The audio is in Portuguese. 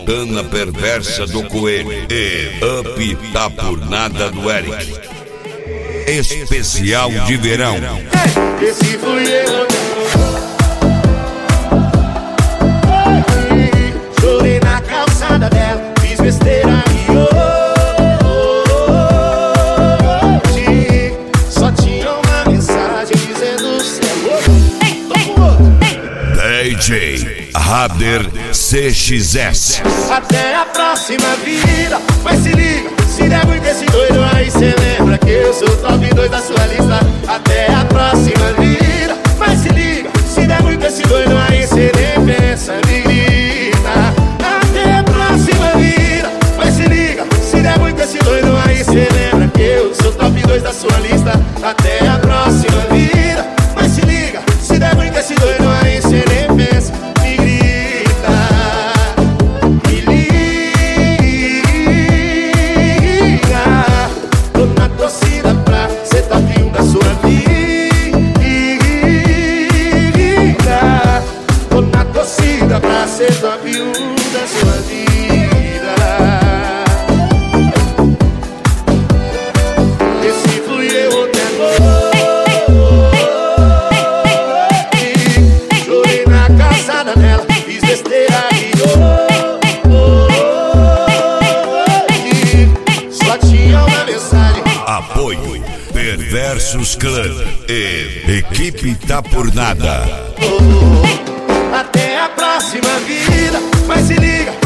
Montana Perversa do Coelho e Up Tá Por Nada do Eric. Especial de verão. Esse fui eu. Chorei na calçada dela, fiz besteira e hoje só tinha uma mensagem dizendo DJ Rader CXS. até a próxima vida. Mas se liga, se der muito esse doido aí, cê lembra que eu sou o top 2 da sua lista. Até a próxima vida. Mas se liga, se der muito esse doido aí, cê nem pensa, me grita. Até a próxima vida. Mas se liga, se der muito esse doido aí, cê lembra que eu sou o top 2 da sua lista. Até a próxima vida. Mas se liga, se der muito esse doido aí, cê nem pensa, me grita. Me liga. Tô na torcida pra ser top 1 da sua vida. Tô na torcida pra ser top 1 da sua vida. Esse fui eu ontem à noite. Chorei na calçada dela, fiz besteira e hoje só tinha uma mensagem. Apoio Perversos Clã e Equipe Tá Por Nada. Até a próxima vida. Mas se liga,